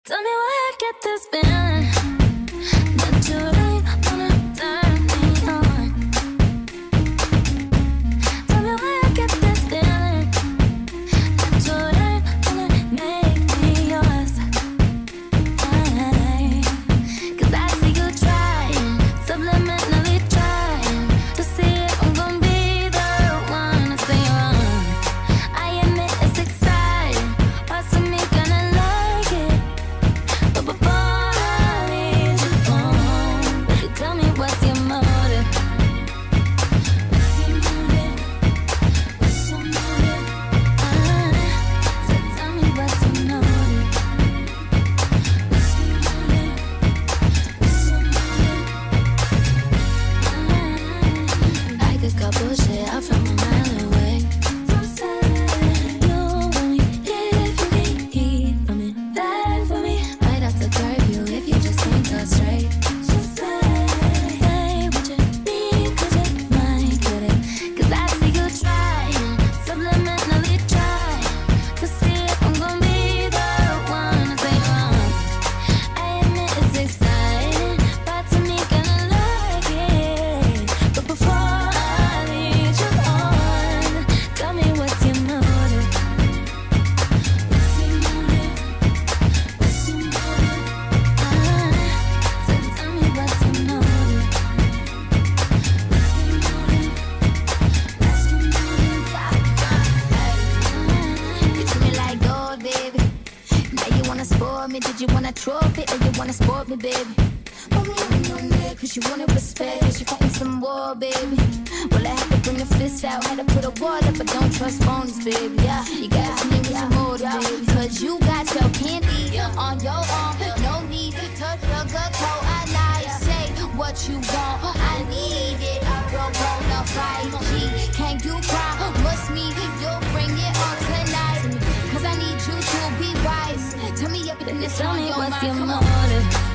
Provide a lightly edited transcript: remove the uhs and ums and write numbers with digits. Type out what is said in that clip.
Tell me why I get this feeling that you ain't wanna turn me on. Tell me why I get this feeling that you ain't wanna make me yours. 'Cause I see you trying, subliminally trying to see if I'm gonna be the one to say you're wrong. I admit it's exciting, parts of me gonna like it. But before I leave you home, baby, tell me what's your motive? What's your motive? What's your motive? So tell me what's your motive? What's your motive? What's your motive? I could cut bullshit out from a mile away. You only if you can't keep coming back for me. Might have to curb you if you just ain't talk straight. Say what you need, 'cause you might get it. 'Cause I see you trying, subliminally trying to see if I'm gonna be the one to say you're wrong. I admit it's exciting, parts of me gonna like it. But before I lead you on, tell me what's your motive? What's your motive? What's your motive? So tell me what's your motive? What's your motive? What's your motive? You treat me like gold, baby. Now you wanna spoil me? Did you want a trophy or you wanna sport me, baby? Cause you wanna respect, cause you fighting some war, baby. Well, I had to bring a fist out, had to put a wall up, but don't trust phonies, baby. Yeah, you gotta tell me what's your motive, baby. Cause you got your candy on your arm, no need to sugarcoat. I lie, say what you want, I need it. I broke on the 5G. Can you promise me you'll bring it on tonight? Cause I need you to be wise. Tell me everything that's Tell on me your what's mind. your Come on. motive?